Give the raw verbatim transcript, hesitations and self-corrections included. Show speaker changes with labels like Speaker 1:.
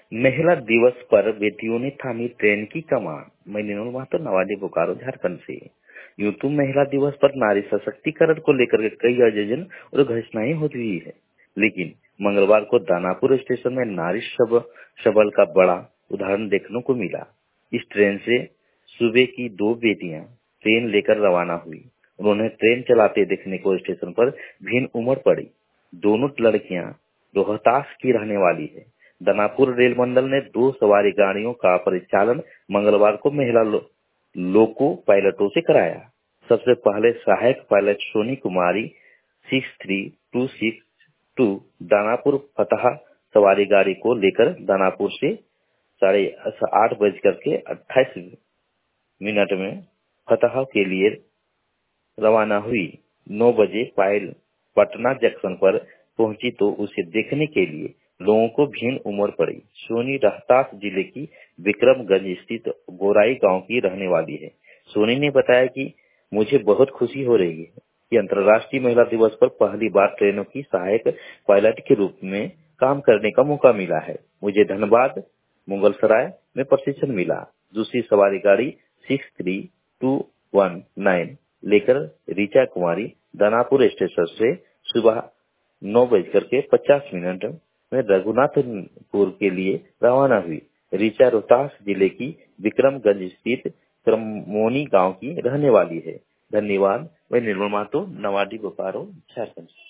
Speaker 1: महिला दिवस पर बेटियों ने थामी ट्रेन की कमान। मैं निर्मल महतो, नवाडी, बोकारो, झारखंड से। यूं तो महिला दिवस पर नारी सशक्तिकरण को लेकर के कई आयोजन और घोषणाएं हो रही है, लेकिन मंगलवार को दानापुर स्टेशन में नारी सब सबल का बड़ा उदाहरण देखने को मिला। इस ट्रेन से सुबह की दो बेटियां ट्रेन लेकर रवाना हुई। उन्होंने ट्रेन चलाते देखने को स्टेशन पर भीड़ उमड़ पड़ी। दोनों लड़कियां रोहतास की रहने वाली है। दानापुर रेल मंडल ने दो सवारी गाड़ियों का परिचालन मंगलवार को महिला लो, लोको पायलटों से कराया। सबसे पहले सहायक pilot Soni Kumari six three two six two Danapur Fatuha सवारी गाड़ी को लेकर दानापुर से साढ़े आठ बज करके अट्ठाईस मिनट में फतहा के लिए रवाना हुई। नौ बजे पायल पटना जंक्शन पर पहुंची तो उसे देखने के लिए लोगों को भीड़ उमड़ पड़ी। सोनी रोहतास जिले की विक्रमगंज स्थित गोराई गांव की रहने वाली है। सोनी ने बताया कि मुझे बहुत खुशी हो रही है कि अंतर्राष्ट्रीय महिला दिवस पर पहली बार ट्रेनों की सहायक पायलट के रूप में काम करने का मौका मिला है। मुझे धनबाद मुगलसराय में प्रशिक्षण मिला। दूसरी सवारी गाड़ी six three two one nine लेकर ऋचा कुमारी दानापुर स्टेशन से सुबह नौ बजकर के पचास मिनट में रघुनाथपुर के लिए रवाना हुई। ऋचा रोहतास जिले की विक्रमगंज स्थित क्रमोनी गांव की रहने वाली है। धन्यवाद। मैं निर्मल महतो, नवाडी, बोकारो, झारखंड।